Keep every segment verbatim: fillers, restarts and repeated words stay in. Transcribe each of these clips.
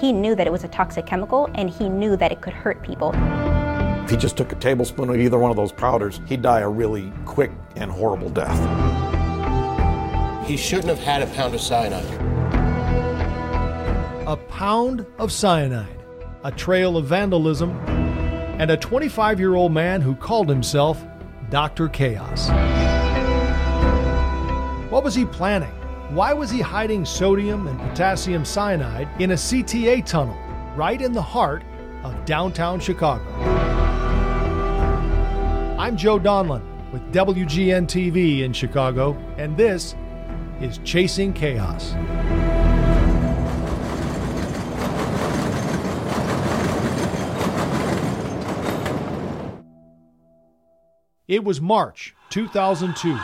He knew that it was a toxic chemical, and he knew that it could hurt people. If he just took a tablespoon of either one of those powders, he'd die a really quick and horrible death. He shouldn't have had a pound of cyanide. A pound of cyanide, a trail of vandalism, and a twenty-five-year-old man who called himself Doctor Chaos. What was he planning? Why was he hiding sodium and potassium cyanide in a C T A tunnel right in the heart of downtown Chicago? I'm Joe Donlin with W G N T V in Chicago, and this is Chasing Chaos. It was March two thousand two,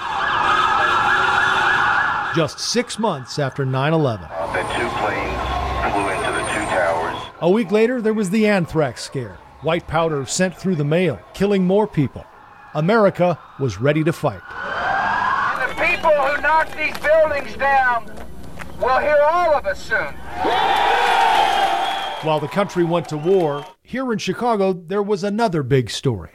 just six months after nine eleven. Uh, the two planes flew into the two towers. A week later, there was the anthrax scare. White powder sent through the mail, killing more people. America was ready to fight. And the people who knocked these buildings down will hear all of us soon. While the country went to war, here in Chicago, there was another big story.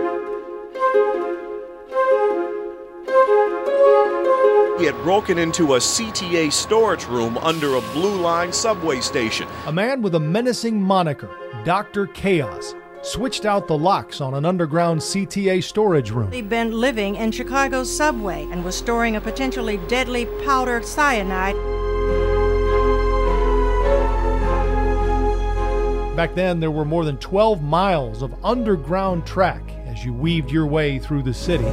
He had broken into a C T A storage room under a Blue Line subway station. A man with a menacing moniker, Doctor Chaos, switched out the locks on an underground C T A storage room. He'd been living in Chicago's subway and was storing a potentially deadly powdered cyanide. Back then, there were more than twelve miles of underground track as you weaved your way through the city.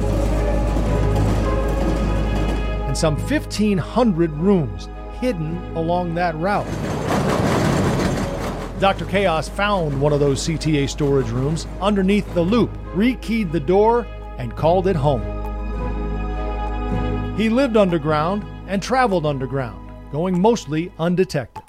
And some fifteen hundred rooms hidden along that route. Doctor Chaos found one of those C T A storage rooms underneath the loop, rekeyed the door, and called it home. He lived underground and traveled underground, going mostly undetected.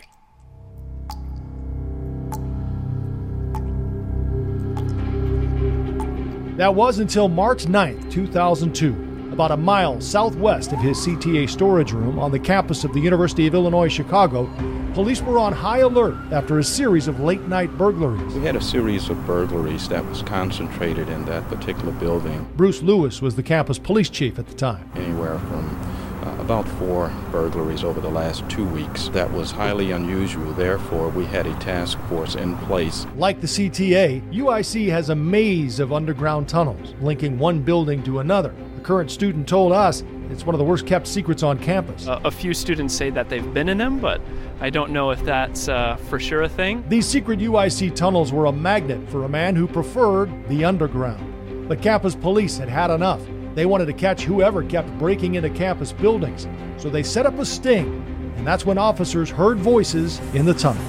That was until March ninth, two thousand two, about a mile southwest of his C T A storage room on the campus of the University of Illinois Chicago. Police were on high alert after a series of late-night burglaries. We had a series of burglaries that was concentrated in that particular building. Bruce Lewis was the campus police chief at the time. Anywhere from uh, about four burglaries over the last two weeks. That was highly unusual. Therefore, we had a task force in place. Like the C T A, U I C has a maze of underground tunnels linking one building to another. A current student told us it's one of the worst kept secrets on campus. Uh, a few students say that they've been in them, but I don't know if that's uh, for sure a thing. These secret U I C tunnels were a magnet for a man who preferred the underground. But campus police had had enough. They wanted to catch whoever kept breaking into campus buildings. So they set up a sting, and that's when officers heard voices in the tunnel.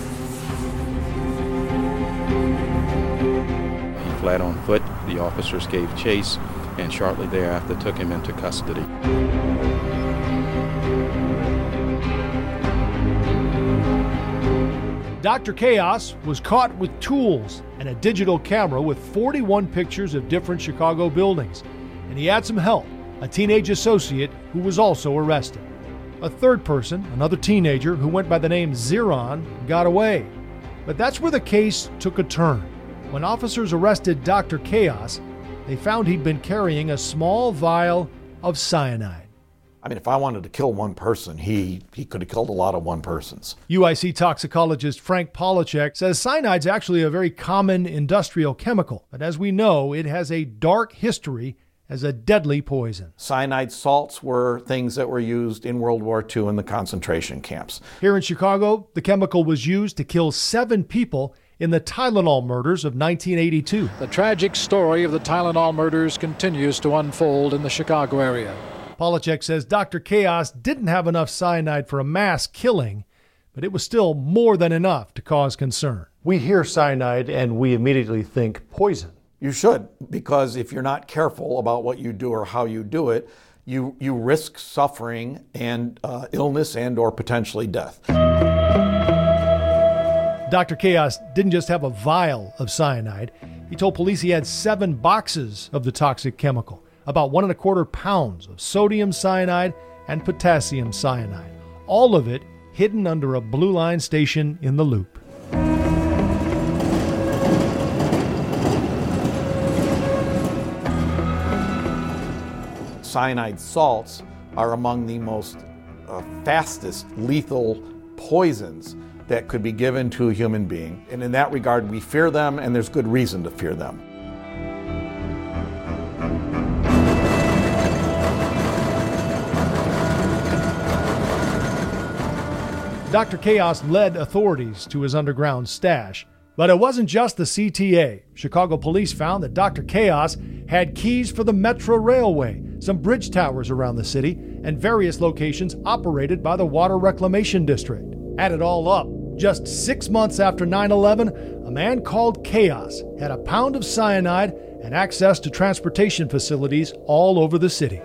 He fled on foot. The officers gave chase, and shortly thereafter took him into custody. Doctor Chaos was caught with tools and a digital camera with forty-one pictures of different Chicago buildings. And he had some help, a teenage associate who was also arrested. A third person, another teenager who went by the name Zeron, got away. But that's where the case took a turn. When officers arrested Doctor Chaos, they found he'd been carrying a small vial of cyanide. I mean, if I wanted to kill one person, he, he could have killed a lot of one persons. U I C toxicologist Frank Polachek says cyanide's actually a very common industrial chemical, but as we know, it has a dark history as a deadly poison. Cyanide salts were things that were used in World War Two in the concentration camps. Here in Chicago, the chemical was used to kill seven people in the Tylenol murders of nineteen eighty-two. The tragic story of the Tylenol murders continues to unfold in the Chicago area. Polachek says Doctor Chaos didn't have enough cyanide for a mass killing, but it was still more than enough to cause concern. We hear cyanide and we immediately think poison. You should, because if you're not careful about what you do or how you do it, you, you risk suffering and uh, illness and or potentially death. Doctor Chaos didn't just have a vial of cyanide. He told police he had seven boxes of the toxic chemical, about one and a quarter pounds of sodium cyanide and potassium cyanide, all of it hidden under a Blue Line station in the Loop. cyanide salts are among the most uh, fastest lethal poisons that could be given to a human being. And in that regard, we fear them, and there's good reason to fear them. Doctor Chaos led authorities to his underground stash. But it wasn't just the C T A. Chicago police found that Doctor Chaos had keys for the Metro Railway, some bridge towers around the city, and various locations operated by the Water Reclamation District. Add it all up, just six months after nine eleven, a man called Chaos had a pound of cyanide and access to transportation facilities all over the city.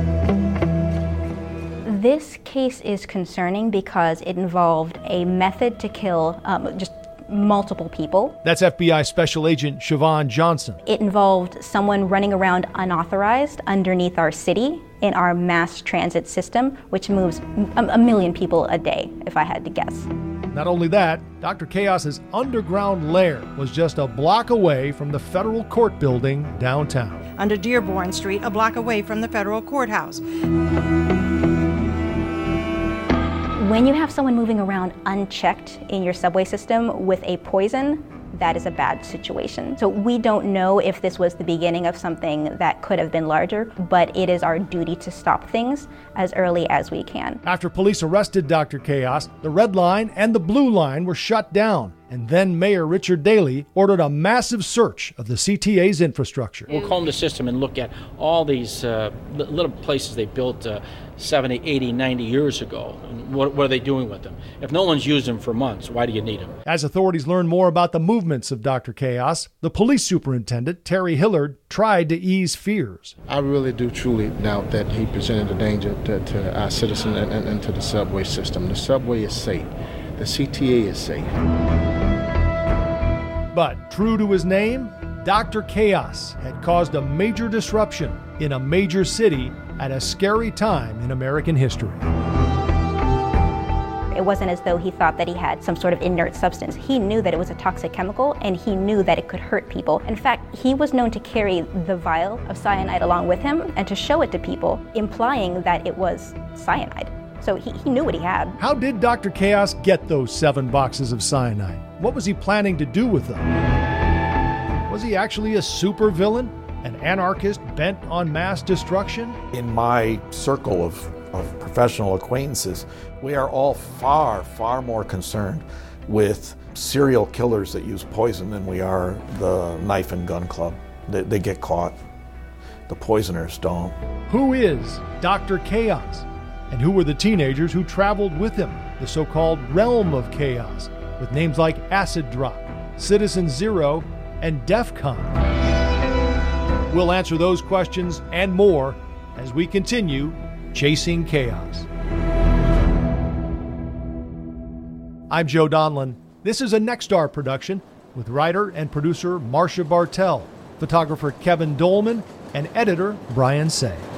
This case is concerning because it involved a method to kill um, just multiple people. That's F B I Special Agent Siobhan Johnson. It involved someone running around unauthorized underneath our city in our mass transit system, which moves a, a million people a day, if I had to guess. Not only that, Doctor Chaos's underground lair was just a block away from the federal court building downtown. Under Dearborn Street, a block away from the federal courthouse. When you have someone moving around unchecked in your subway system with a poison, that is a bad situation. So we don't know if this was the beginning of something that could have been larger, but it is our duty to stop things as early as we can. After police arrested Doctor Chaos, the Red Line and the Blue Line were shut down, and then Mayor Richard Daley ordered a massive search of the C T A's infrastructure. We'll comb the system and look at all these uh, little places they built uh, seventy, eighty, ninety years ago. What, what are they doing with them? If no one's used them for months, why do you need them? As authorities learned more about the movements of Doctor Chaos, the police superintendent, Terry Hillard, tried to ease fears. I really do truly doubt that he presented a danger to, to our citizens and, and, and to the subway system. The subway is safe. The C T A is safe. But true to his name, Doctor Chaos had caused a major disruption in a major city at a scary time in American history. It wasn't as though he thought that he had some sort of inert substance. He knew that it was a toxic chemical, and he knew that it could hurt people. In fact, he was known to carry the vial of cyanide along with him and to show it to people, implying that it was cyanide. So he, he knew what he had. How did Doctor Chaos get those seven boxes of cyanide? What was he planning to do with them? Was he actually a supervillain, an anarchist bent on mass destruction? In my circle of, of professional acquaintances, we are all far, far more concerned with serial killers that use poison than we are the knife and gun club. They, they get caught. The poisoners don't. Who is Doctor Chaos? And who were the teenagers who traveled with him, the so-called realm of chaos, with names like Acid Drop, Citizen Zero, and DEFCON? We'll answer those questions and more as we continue chasing chaos. I'm Joe Donlin. This is a Nexstar production with writer and producer Marcia Bartel, photographer Kevin Dolman, and editor Brian Say.